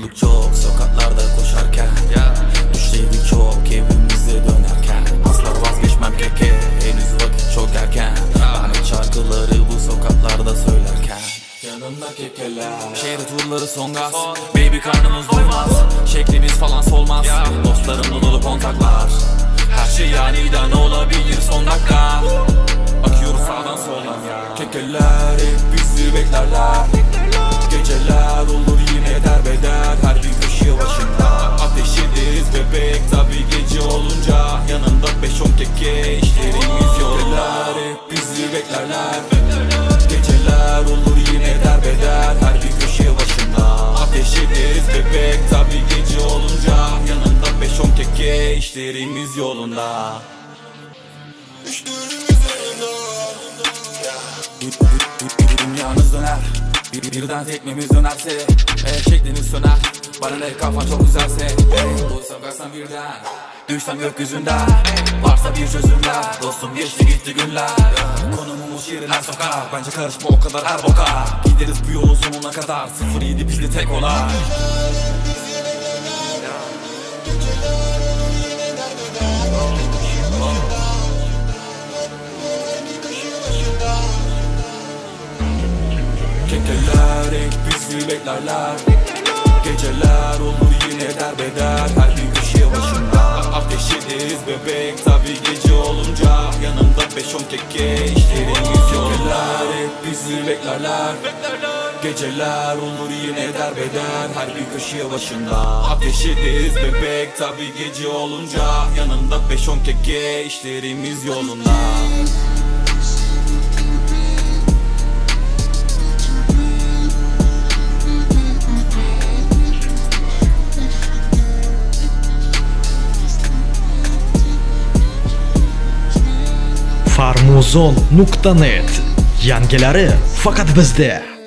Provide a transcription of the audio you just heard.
Yorulduk çok sokaklarda koşarken, düşteydik çok evimize dönerken. Asla vazgeçmem keke, henüz vakit çok erken. Ben şarkıları bu sokaklarda söylerken. Yanımda kekeler, şehir turları son gaz. Baby karnımız doymaz, şeklimiz falan solmaz. Dostlarımla dolu kontaklar, her şey aniden olabilir son dakika. Akıyoruz sağdan soldan, kekeler hep bizi beklerler. Geceler olur yine derbeder, her bir köşe başında ateş ederiz bebek. Tabi gece olunca yanında 5-10 keke, işlerimiz yollar. Hep bizi beklerler. Geceler olur yine derbeder, her bir köşe başında ateş ederiz bebek. Tabi gece olunca yanında 5-10 keke, işlerimiz yolunda. Dünyanız döner, birden tekmemiz dönerse, şekliniz söner. Bana ne kafan çok güzelse, doysam kaçsam birden, düşsem gökyüzünden. Varsa bir çözümler, dostum geçti gitti günler. Konumumuz şiirler sokak, bence karışma o kadar her boka. Gideriz bu yolun sonuna kadar, 07 bizde tek olay. Kekeler hep bizi beklerler. Geceler olur yine derbeder, her bir köşe başında ateş ederiz bebek. Tabi gece olunca yanında 5-10 keke, işlerimiz yollar. Hep bizi beklerler. Geceler olur yine derbeder, her bir köşe başında ateş ederiz bebek. Tabi gece olunca yanında 5-10 keke, işlerimiz yolunda. Farmuzon.net yangilari faqat bizda.